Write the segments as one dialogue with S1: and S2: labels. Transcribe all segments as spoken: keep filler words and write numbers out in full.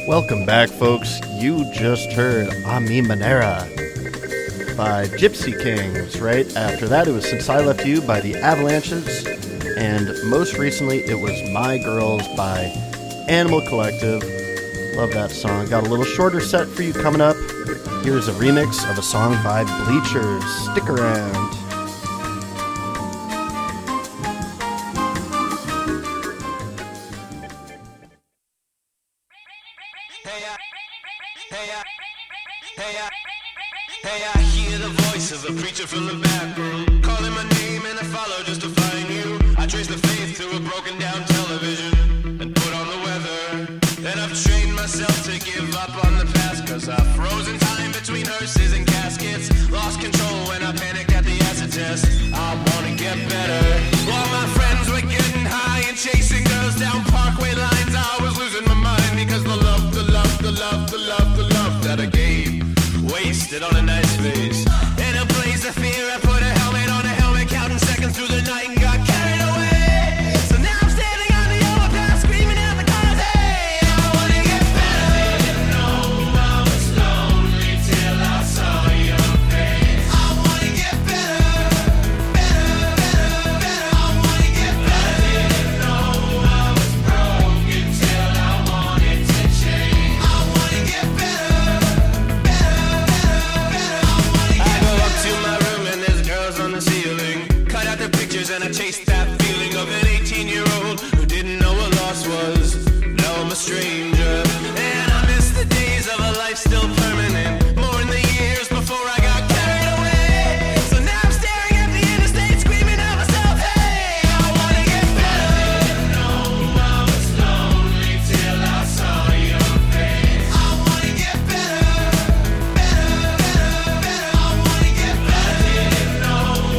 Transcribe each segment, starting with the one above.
S1: Welcome back, folks. You just heard A Mi Manera by Gypsy Kings. Right after that, it was Since I Left You by the Avalanches. And most recently, it was My Girls by Animal Collective. Love that song. Got a little shorter set for you coming up. Here's a remix of a song by Bleachers. Stick around.
S2: From the back room, calling my name and I follow just to find you. I trace the faith to a broken down television and put on the weather. Then I've trained myself to give up on the past, cause I've frozen time between hearses and caskets. Lost control when I panicked at the acid test. I wanna get better. While my friends were getting high and chasing girls down parkway lines, I was losing my mind because the love, the love, the love, the love, the love that I gave wasted on a nice face. The fear, I put a helmet on a helmet, counting seconds through the night and got carried away. So now I'm standing on the overpass, screaming at the cars, hey, I wanna get better. I didn't know I was lonely till I saw your face. I wanna get better, better, better, better. I wanna get better. I didn't know I was broken till I wanted to change. I wanna get better, better, better, better. I wanna get better. I go up to my on the ceiling, cut out the pictures and I chased that feeling of an eighteen-year-old who didn't know what loss was. Now I'm a stranger, and I miss the days of a life still permanent, more in the years before I got carried away. So now I'm staring at the interstate, screaming at myself, hey, I wanna get better. I didn't know I was lonely till I saw your face. I wanna get better, better, better, better. I wanna get better. I didn't know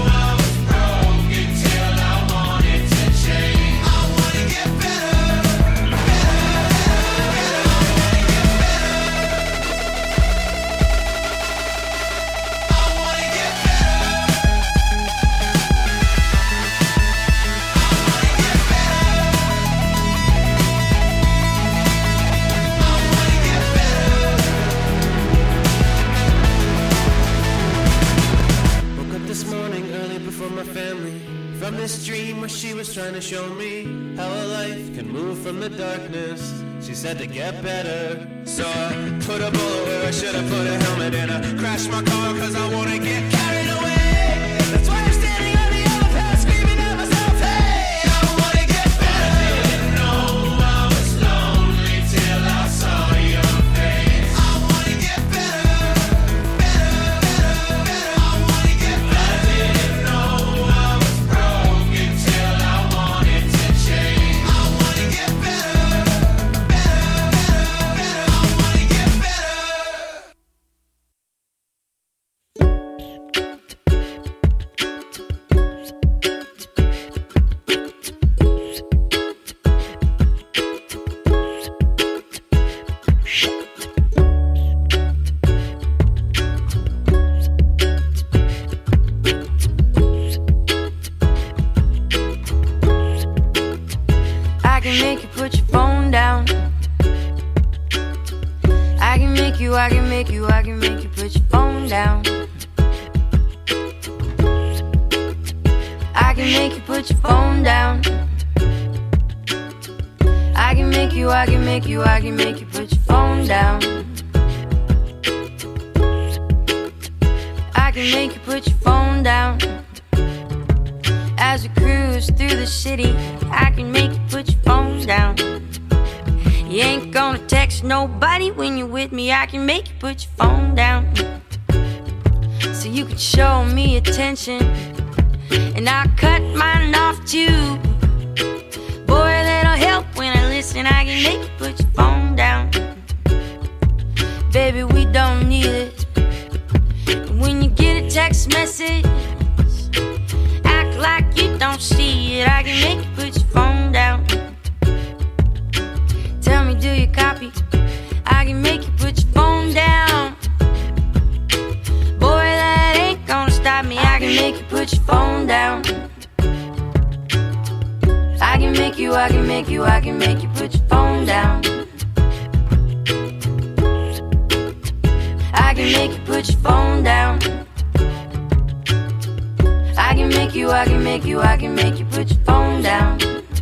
S2: from this dream where she was trying to show me how a life can move from the darkness. She said to get better. So I put a bullet where I should have put a helmet in. I crashed my car cause I wanna get carried away. That's why I'm standing on the overpass screaming at myself, hey, I wanna get better. I didn't know I was lonely till I saw your face. I wanna get better, better, better, better. I wanna get better. I didn't know I was broken till I wanted to change. I wanna get better, better, better, better. I wanna get better.
S3: I can make you put your phone down. I can make you, I can make you, I can make you put your phone down. I can make you put your phone down. I can make you, I can make you, I can make you put your phone down. I can make you put your phone down. As we cruise through the city, I can make you put your phone down. You ain't gonna text nobody when you're with me. I can make you put your phone down, so you can show me attention, and I'll cut mine off too. Boy, that'll help when I listen. I can make you put your phone down. Baby, we don't need it. When you get a text message, act like you don't see it. I can make you put your phone down. Tell me, do you copy? I can make you put your phone down. Boy, that ain't gonna stop me. I can make you put your phone down. I can make you, I can make you, I can make you put your phone down. can make you put your phone down. I can make you, I can make you, I can make you put your phone down.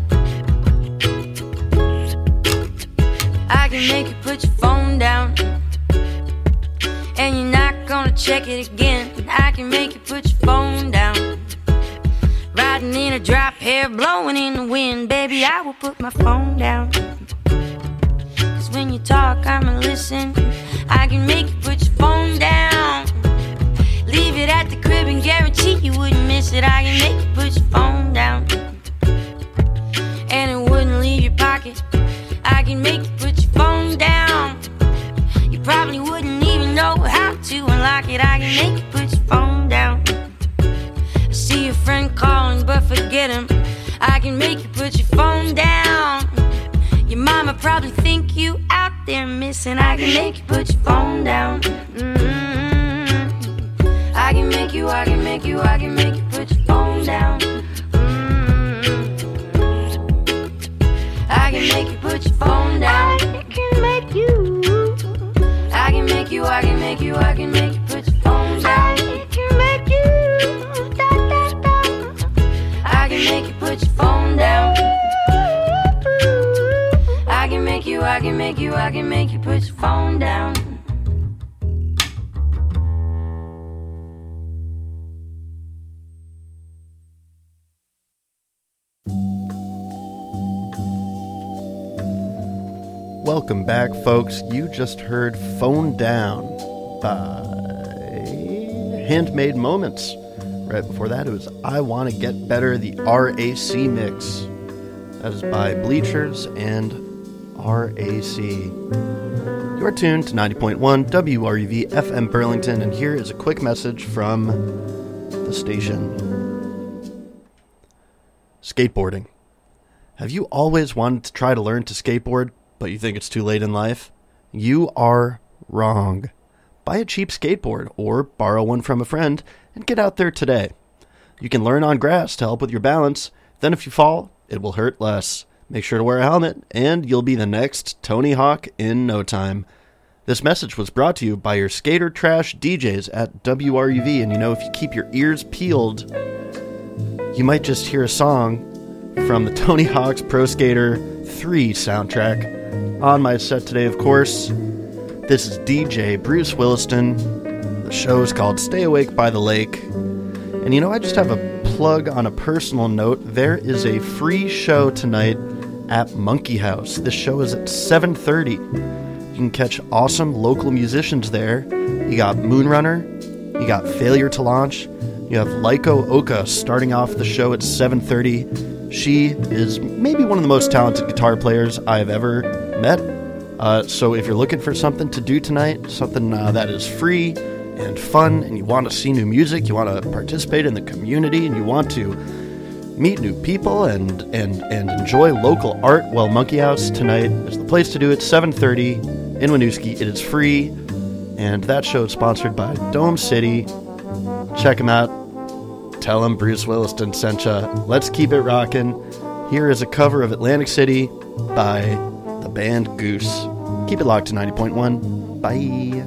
S3: I can make you put your phone down, and you're not gonna check it again. I can make you put your phone down. Riding in a drop hair, blowing in the wind, baby, I will put my phone down. Cause when you talk, I'ma listen. I can make you put your phone down. Leave it at the crib and guarantee you wouldn't miss it. I can make you put your phone down, and it wouldn't leave your pocket. I can make you put your phone down. You probably wouldn't even know how to unlock it. I can make you put your phone down. I see your friend calling, but forget him. I can make you put your phone down. Your mama probably think you out there missing. I can make you put your phone down. Mm-hmm. I can make you, I can make you, I can make you put your phone down. I can make you put your phone down. I can make you. I can make you, I can make you, I can make you put your phone down. I can make you. Da, da, da. I can make you put your phone down. I can make you, I can make you, I can make you put your phone down.
S1: Welcome back, folks. You just heard Phone Down by Handmade Moments. Right before that, it was I Want to Get Better, the R A C mix. That is by Bleachers and R A C. You're tuned to ninety point one W R U V F M Burlington, and here is a quick message from the station. Skateboarding. Have you always wanted to try to learn to skateboard, but you think it's too late in life? You are wrong. Buy a cheap skateboard or borrow one from a friend and get out there today. You can learn on grass to help with your balance. Then if you fall, it will hurt less. Make sure to wear a helmet and you'll be the next Tony Hawk in no time. This message was brought to you by your Skater Trash D Js at W R U V. And you know, if you keep your ears peeled, you might just hear a song from the Tony Hawk's Pro Skater three soundtrack. On my set today, of course, this is D J Bruce Williston. The show is called Stay Awake by the Lake. And you know, I just have a plug on a personal note. There is a free show tonight at Monkey House. This show is at seven thirty. You can catch awesome local musicians there. You got Moonrunner, you got Failure to Launch, you have Laiko Oka starting off the show at seven thirty. She is maybe one of the most talented guitar players I've ever met. Uh, so if you're looking for something to do tonight, something uh, that is free and fun, and you want to see new music, you want to participate in the community, and you want to meet new people and, and, and enjoy local art, well, Monkey House tonight is the place to do it. seven thirty in Winooski. It is free, and that show is sponsored by Dome City. Check them out. Tell them Bruce Williston sent ya. Let's keep it rockin'. Here is a cover of Atlantic City by the band Goose. Keep it locked to ninety point one. Bye.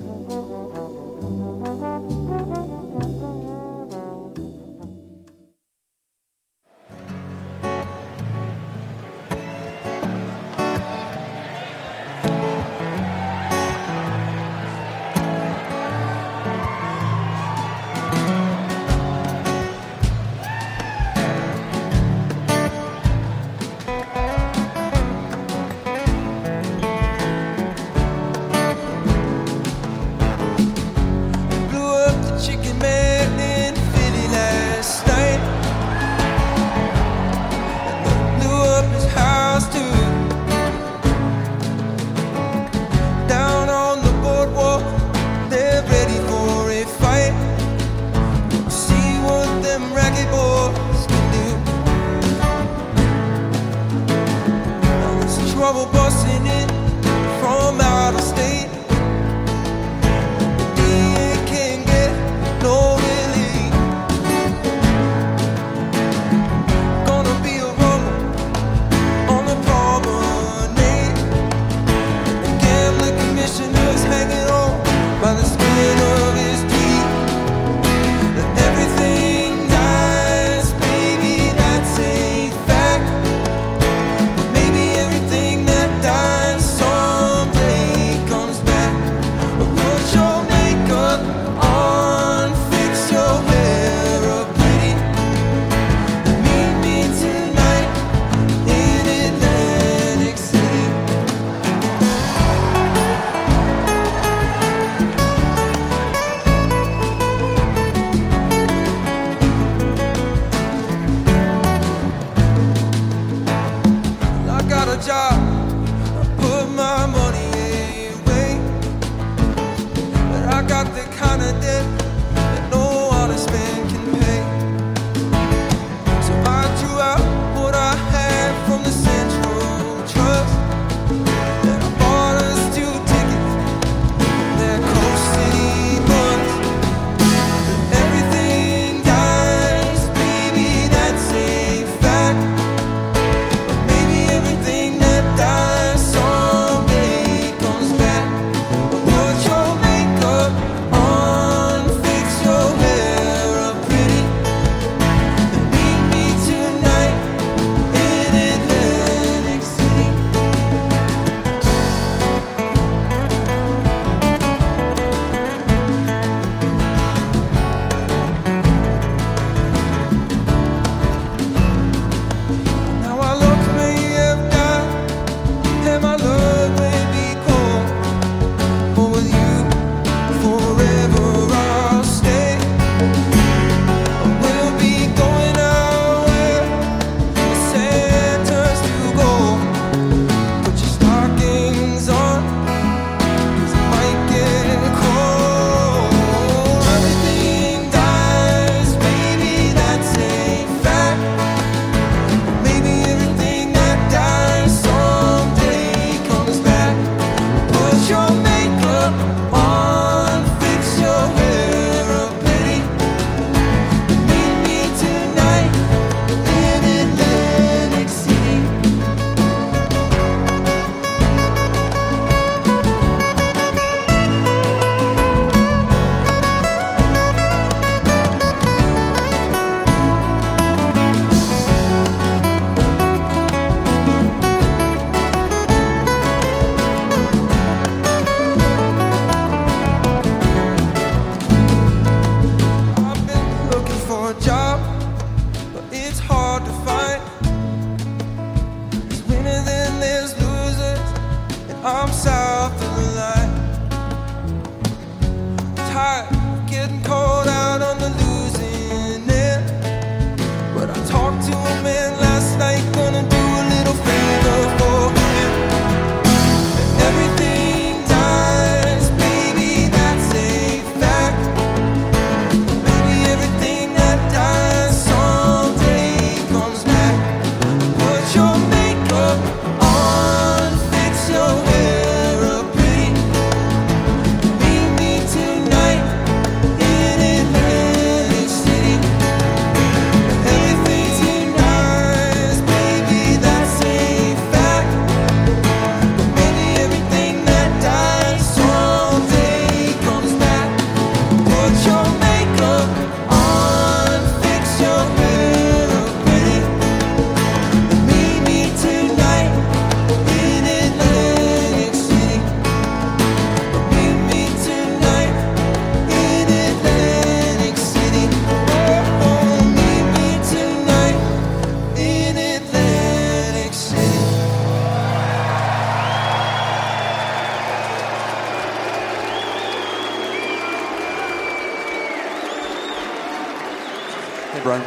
S4: Hanging on by the skin I'm south of the line. Tired of getting caught out on the losing end. But I talked to a man last night, gonna do a little favor for him. And everything dies, baby, that's a fact. Baby, everything that dies someday comes back. Put your makeup on, fix your hair up pretty. Meet me tonight in Atlantic City. Everything tonight, baby, that's a fact. Maybe everything that dies someday comes back. Put your makeup on, fix your hair up pretty. Meet me tonight in Atlantic City. Meet me tonight in Atlantic City. Oh, meet me tonight in Atlantic City.
S5: Hey, Brian.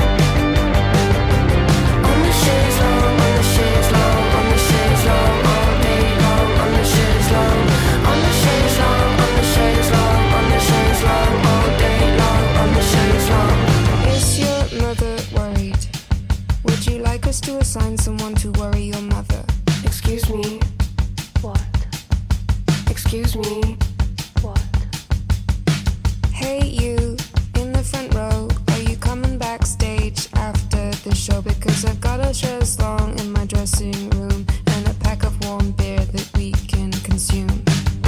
S6: On the chaise longue, on the chaise longue, on the chaise longue, on
S5: worry your mother. Excuse me.
S6: What?
S5: Excuse me.
S6: What?
S5: Hey you, in the front row, are you coming backstage after the show? Because I've got a chaise longue in my dressing room and a pack of warm beer that we can consume.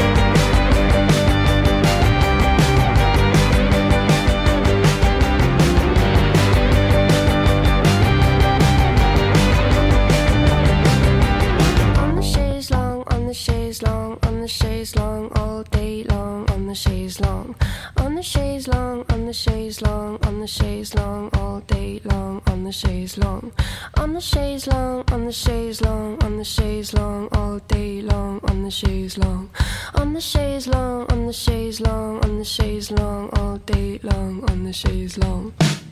S5: On the chaise longue, on the chaise longue, on the chaise longue, all day long, on the chaise longue. On the chaise longue, on the chaise longue, on the chaise longue, all day long, on the chaise longue. On the chaise longue, on the chaise longue, on the chaise longue, all day long, on the chaise longue. On the chaise longue, on the chaise longue, on the chaise longue, all day long, on the chaise longue.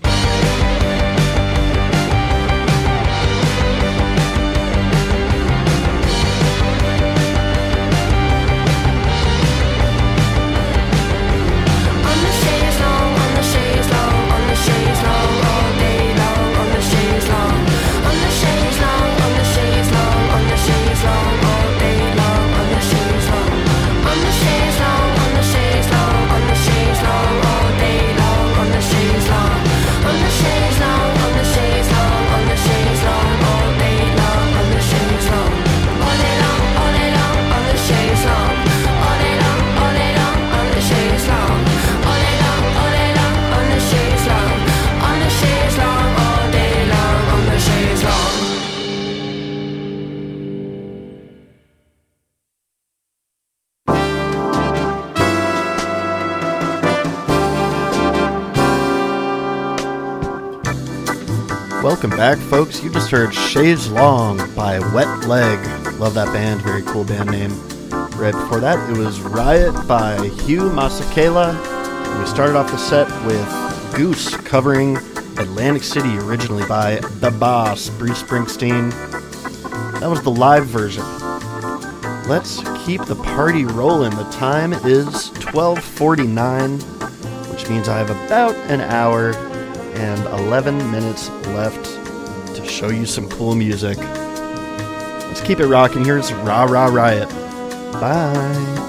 S1: Welcome back, folks. You just heard Chaise Longue by Wet Leg. Love that band. Very cool band name. Right before that, it was Riot by Hugh Masekela. And we started off the set with Goose covering Atlantic City, originally by The Boss, Bruce Springsteen. That was the live version. Let's keep the party rolling. The time is twelve forty-nine, which means I have about an hour and eleven minutes left to show you some cool music. Let's keep it rocking. Here's Rah Rah Riot. Bye.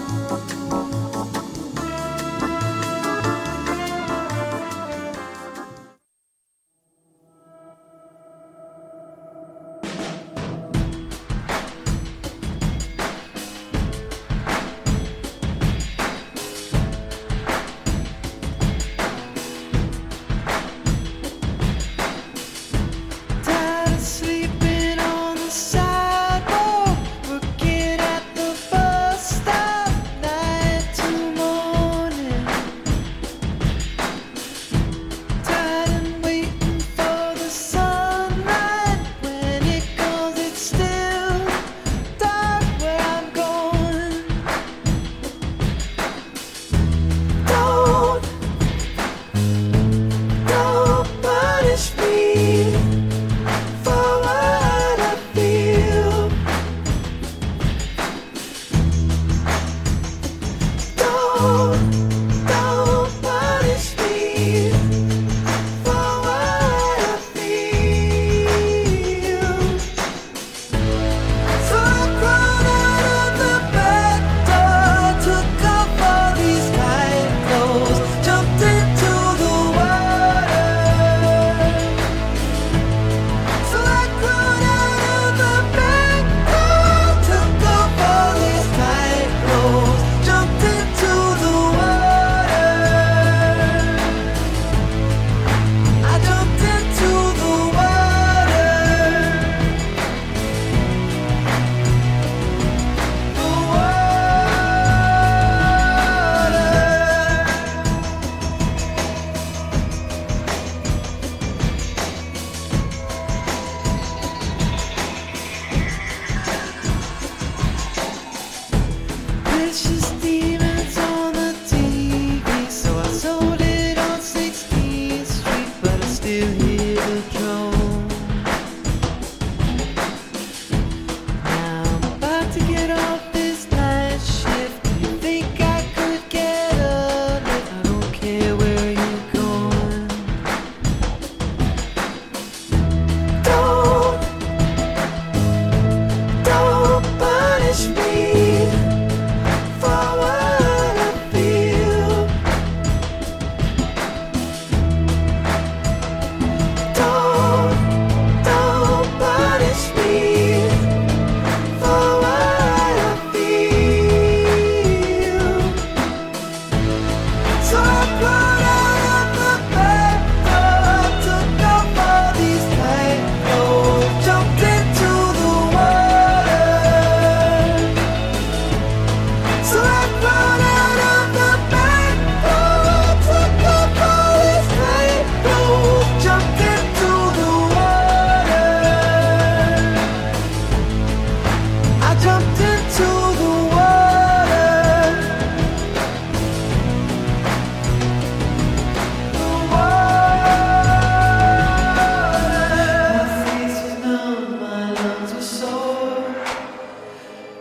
S4: Sleeping on the sidewalk, looking at the bus stop.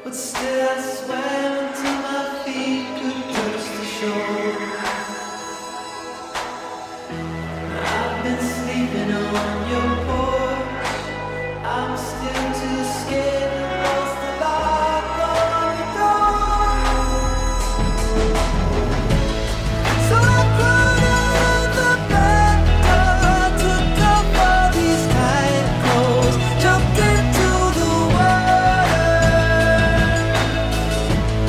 S6: but still I swam until my feet could touch the shore. I've been sleeping on your porch. I'm still too scared to close the lock on the door. So I crawled out the back door, took off all these tight clothes, jumped into the water.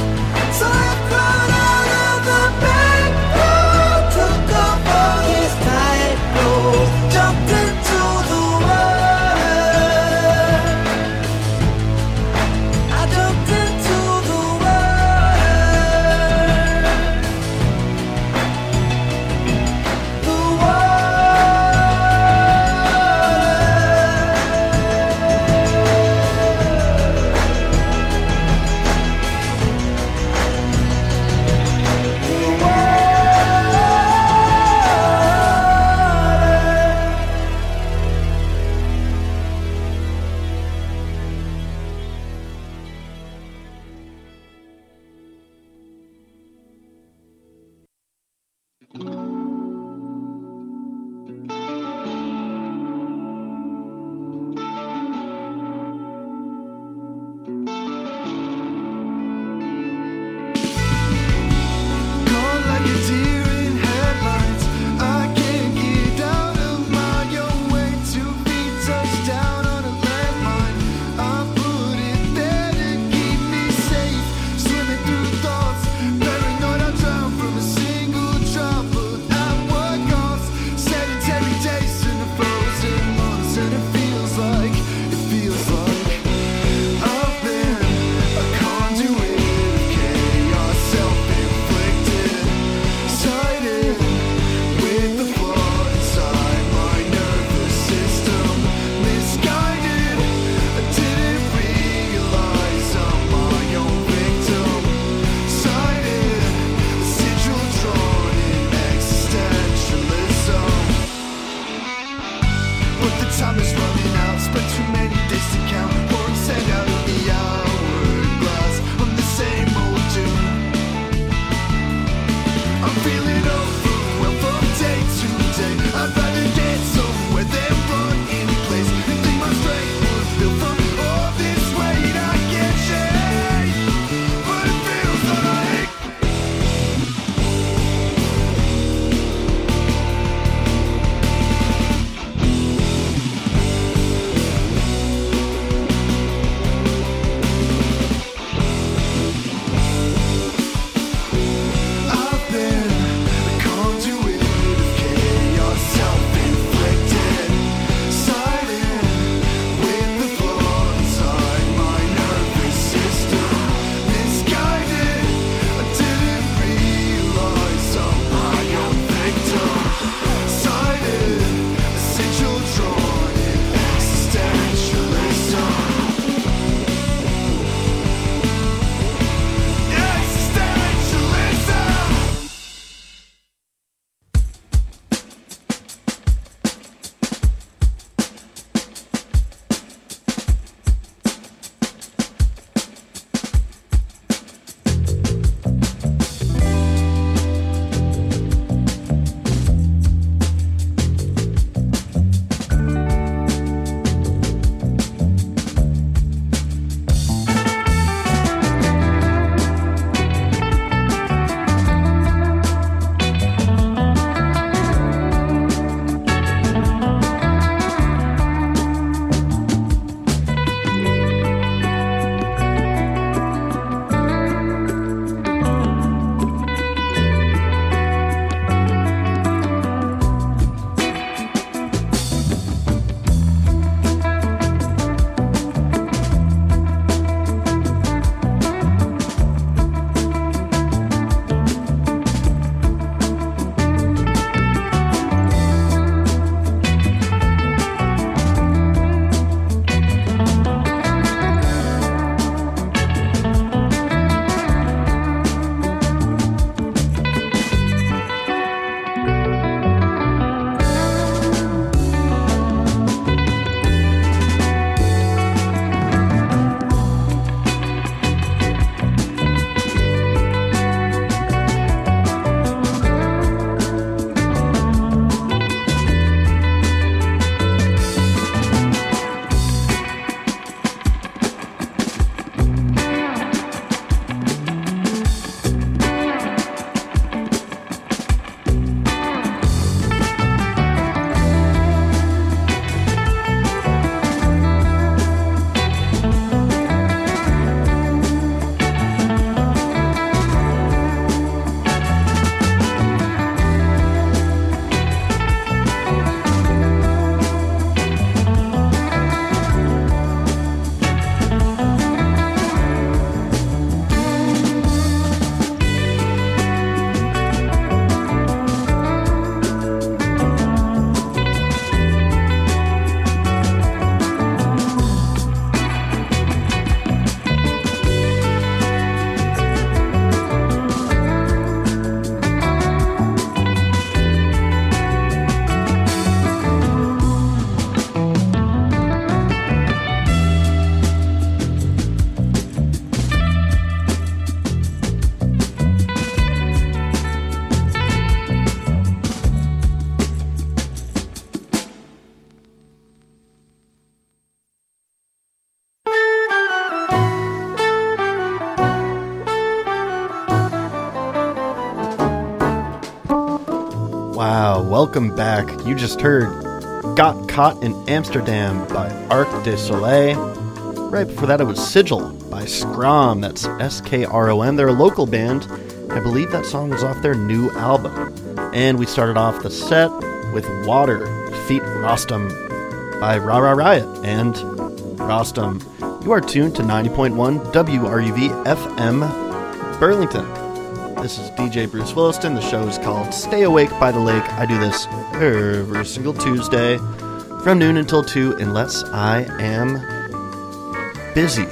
S1: welcome back. You just heard Got Caught in Amsterdam by Arc de Soleil. Right before that it was Sigil by Skrom, that's S K R O M. They're a local band. I believe that song was off their new album. And we started off the set with Water, feat. Rostam by Ra Ra Riot. And Rostam, you are tuned to ninety point one W R U V F M Burlington. This is D J Bruce Williston. The show is called Stay Awake by the Lake. I do this every single Tuesday from noon until two unless I am busy.